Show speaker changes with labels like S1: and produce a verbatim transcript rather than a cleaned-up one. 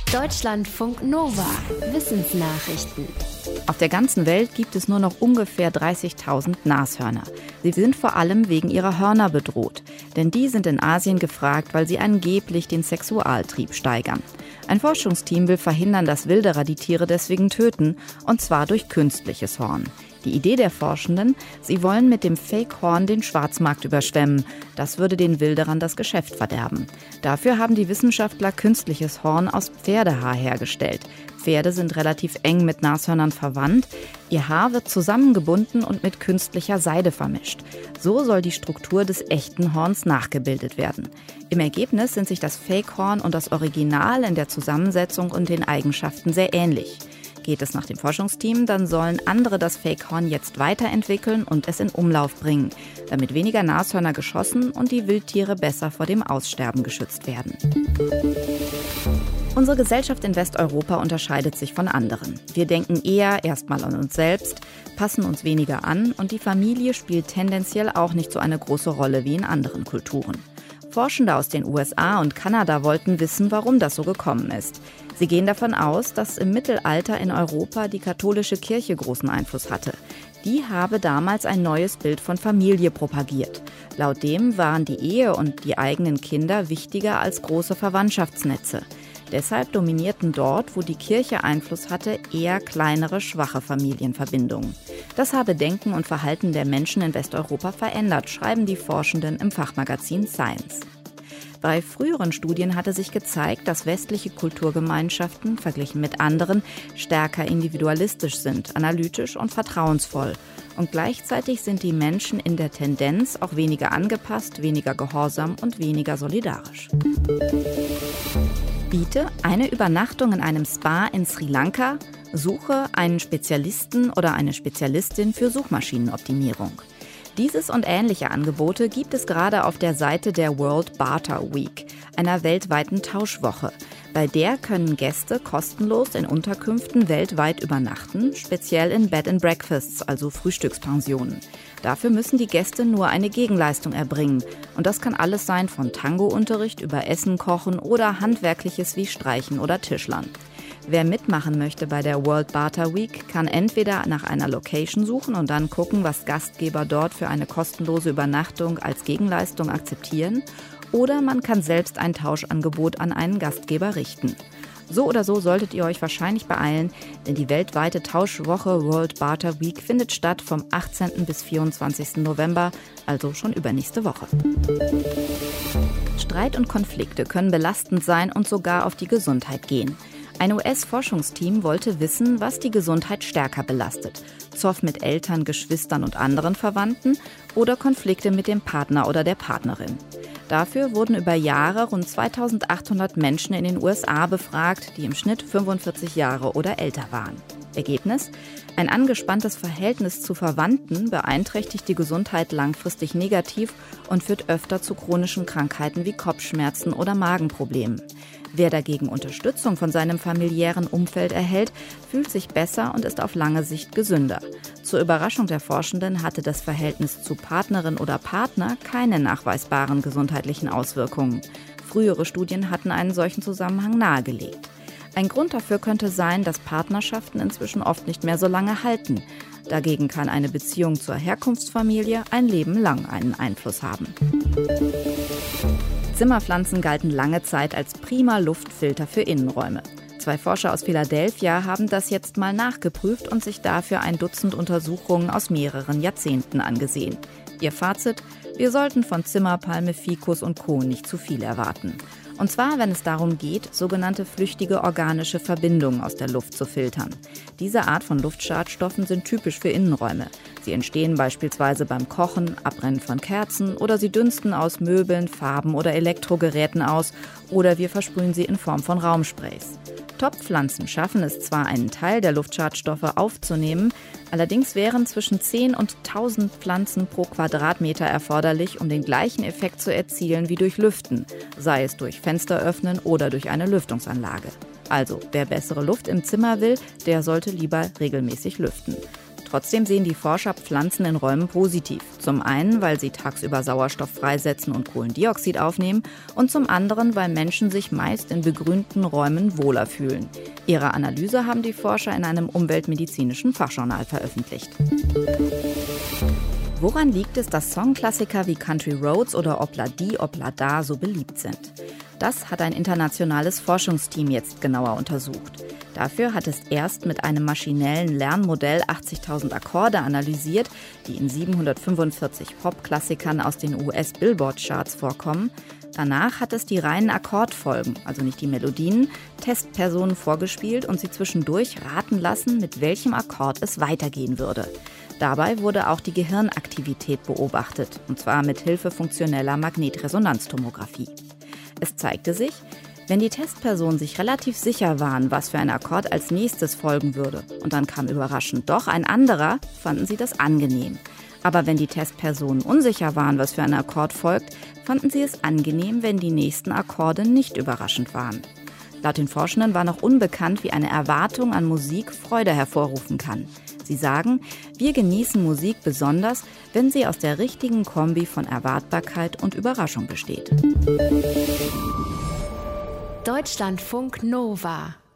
S1: Deutschlandfunk Nova. Wissensnachrichten.
S2: Auf der ganzen Welt gibt es nur noch ungefähr dreißigtausend Nashörner. Sie sind vor allem wegen ihrer Hörner bedroht. Denn die sind in Asien gefragt, weil sie angeblich den Sexualtrieb steigern. Ein Forschungsteam will verhindern, dass Wilderer die Tiere deswegen töten, und zwar durch künstliches Horn. Die Idee der Forschenden, sie wollen mit dem Fake-Horn den Schwarzmarkt überschwemmen. Das würde den Wilderern das Geschäft verderben. Dafür haben die Wissenschaftler künstliches Horn aus Pferdehaar hergestellt. Pferde sind relativ eng mit Nashörnern verwandt. Ihr Haar wird zusammengebunden und mit künstlicher Seide vermischt. So soll die Struktur des echten Horns nachgebildet werden. Im Ergebnis sind sich das Fake-Horn und das Original in der Zusammensetzung und den Eigenschaften sehr ähnlich. Geht es nach dem Forschungsteam, dann sollen andere das Fake-Horn jetzt weiterentwickeln und es in Umlauf bringen, damit weniger Nashörner geschossen und die Wildtiere besser vor dem Aussterben geschützt werden. Unsere Gesellschaft in Westeuropa unterscheidet sich von anderen. Wir denken eher erstmal an uns selbst, passen uns weniger an und die Familie spielt tendenziell auch nicht so eine große Rolle wie in anderen Kulturen. Forschende aus den U S A und Kanada wollten wissen, warum das so gekommen ist. Sie gehen davon aus, dass im Mittelalter in Europa die katholische Kirche großen Einfluss hatte. Die habe damals ein neues Bild von Familie propagiert. Laut dem waren die Ehe und die eigenen Kinder wichtiger als große Verwandtschaftsnetze. Deshalb dominierten dort, wo die Kirche Einfluss hatte, eher kleinere, schwache Familienverbindungen. Das habe Denken und Verhalten der Menschen in Westeuropa verändert, schreiben die Forschenden im Fachmagazin Science. Bei früheren Studien hatte sich gezeigt, dass westliche Kulturgemeinschaften, verglichen mit anderen, stärker individualistisch sind, analytisch und vertrauensvoll. Und gleichzeitig sind die Menschen in der Tendenz auch weniger angepasst, weniger gehorsam und weniger solidarisch. Biete eine Übernachtung in einem Spa in Sri Lanka, suche einen Spezialisten oder eine Spezialistin für Suchmaschinenoptimierung. Dieses und ähnliche Angebote gibt es gerade auf der Seite der World Barter Week, einer weltweiten Tauschwoche. Bei der können Gäste kostenlos in Unterkünften weltweit übernachten, speziell in Bed and Breakfasts, also Frühstückspensionen. Dafür müssen die Gäste nur eine Gegenleistung erbringen. Und das kann alles sein von Tango-Unterricht über Essen kochen oder Handwerkliches wie Streichen oder Tischlern. Wer mitmachen möchte bei der World Barter Week, kann entweder nach einer Location suchen und dann gucken, was Gastgeber dort für eine kostenlose Übernachtung als Gegenleistung akzeptieren, oder man kann selbst ein Tauschangebot an einen Gastgeber richten. So oder so solltet ihr euch wahrscheinlich beeilen, denn die weltweite Tauschwoche World Barter Week findet statt vom achtzehnten bis vierundzwanzigsten November, also schon übernächste Woche. Streit und Konflikte können belastend sein und sogar auf die Gesundheit gehen. Ein U S-Forschungsteam wollte wissen, was die Gesundheit stärker belastet. Zoff mit Eltern, Geschwistern und anderen Verwandten oder Konflikte mit dem Partner oder der Partnerin. Dafür wurden über Jahre rund zweitausendachthundert Menschen in den U S A befragt, die im Schnitt fünfundvierzig Jahre oder älter waren. Ergebnis? Ein angespanntes Verhältnis zu Verwandten beeinträchtigt die Gesundheit langfristig negativ und führt öfter zu chronischen Krankheiten wie Kopfschmerzen oder Magenproblemen. Wer dagegen Unterstützung von seinem familiären Umfeld erhält, fühlt sich besser und ist auf lange Sicht gesünder. Zur Überraschung der Forschenden hatte das Verhältnis zu Partnerin oder Partner keine nachweisbaren gesundheitlichen Auswirkungen. Frühere Studien hatten einen solchen Zusammenhang nahegelegt. Ein Grund dafür könnte sein, dass Partnerschaften inzwischen oft nicht mehr so lange halten. Dagegen kann eine Beziehung zur Herkunftsfamilie ein Leben lang einen Einfluss haben. Zimmerpflanzen galten lange Zeit als prima Luftfilter für Innenräume. Zwei Forscher aus Philadelphia haben das jetzt mal nachgeprüft und sich dafür ein Dutzend Untersuchungen aus mehreren Jahrzehnten angesehen. Ihr Fazit: Wir sollten von Zimmerpalme, Ficus und Co. nicht zu viel erwarten. Und zwar, wenn es darum geht, sogenannte flüchtige organische Verbindungen aus der Luft zu filtern. Diese Art von Luftschadstoffen sind typisch für Innenräume. Sie entstehen beispielsweise beim Kochen, Abbrennen von Kerzen oder sie dünsten aus Möbeln, Farben oder Elektrogeräten aus oder wir versprühen sie in Form von Raumsprays. Topfpflanzen schaffen es zwar, einen Teil der Luftschadstoffe aufzunehmen, allerdings wären zwischen zehn und tausend Pflanzen pro Quadratmeter erforderlich, um den gleichen Effekt zu erzielen wie durch Lüften, sei es durch Fenster öffnen oder durch eine Lüftungsanlage. Also, wer bessere Luft im Zimmer will, der sollte lieber regelmäßig lüften. Trotzdem sehen die Forscher Pflanzen in Räumen positiv. Zum einen, weil sie tagsüber Sauerstoff freisetzen und Kohlendioxid aufnehmen und zum anderen, weil Menschen sich meist in begrünten Räumen wohler fühlen. Ihre Analyse haben die Forscher in einem umweltmedizinischen Fachjournal veröffentlicht. Woran liegt es, dass Songklassiker wie Country Roads oder Obla Di, Obla Da so beliebt sind? Das hat ein internationales Forschungsteam jetzt genauer untersucht. Dafür hat es erst mit einem maschinellen Lernmodell achtzigtausend Akkorde analysiert, die in siebenhundertfünfundvierzig Popklassikern aus den U S-Billboard-Charts vorkommen. Danach hat es die reinen Akkordfolgen, also nicht die Melodien, Testpersonen vorgespielt und sie zwischendurch raten lassen, mit welchem Akkord es weitergehen würde. Dabei wurde auch die Gehirnaktivität beobachtet, und zwar mit Hilfe funktioneller Magnetresonanztomographie. Es zeigte sich, wenn die Testpersonen sich relativ sicher waren, was für ein Akkord als nächstes folgen würde, und dann kam überraschend doch ein anderer, fanden sie das angenehm. Aber wenn die Testpersonen unsicher waren, was für ein Akkord folgt, fanden sie es angenehm, wenn die nächsten Akkorde nicht überraschend waren. Laut den Forschenden war noch unbekannt, wie eine Erwartung an Musik Freude hervorrufen kann. Sie sagen, wir genießen Musik besonders, wenn sie aus der richtigen Kombi von Erwartbarkeit und Überraschung besteht.
S1: Deutschlandfunk Nova